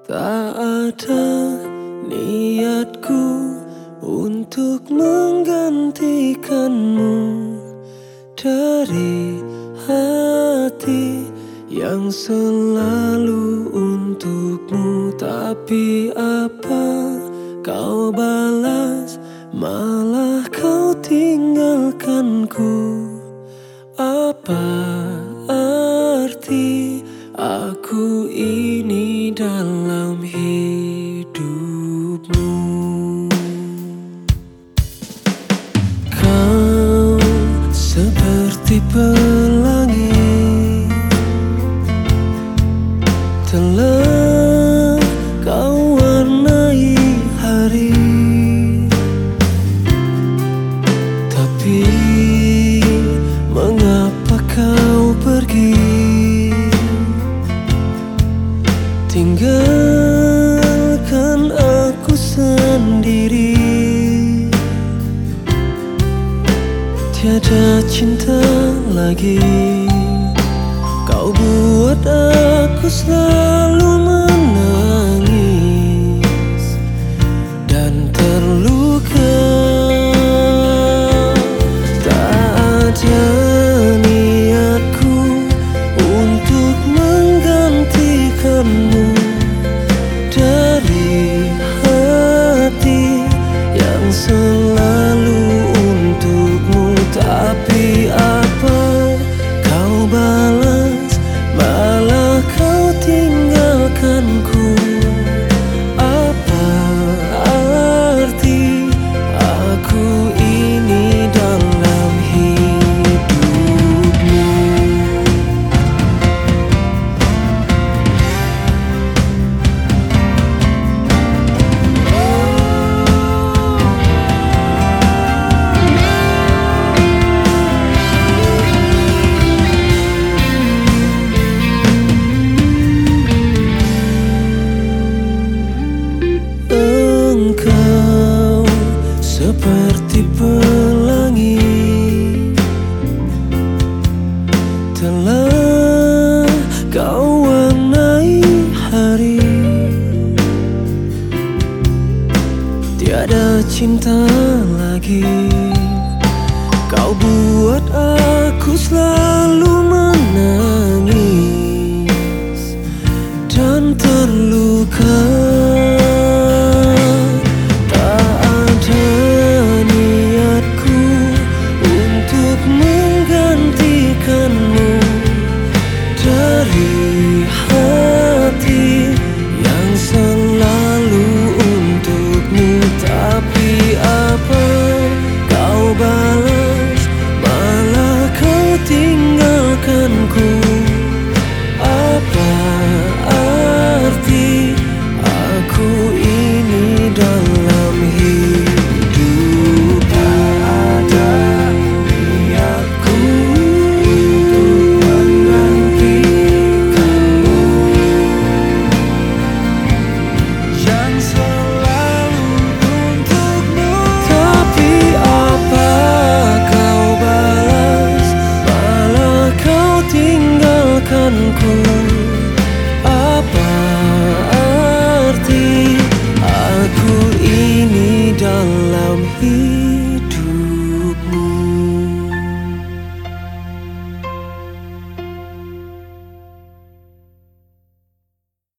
Tak ada niatku untuk menggantikanmu dari hati yang selalu untukmu. Tapi apa kau balas, malah kau tinggalkanku. Apa arti aku ini dalam hidupmu? Kau seperti pelangi, telah kau warnai hari. Tapi mengapa kau pergi, tinggalkan aku sendiri? Tiada cinta lagi, kau buat aku selalu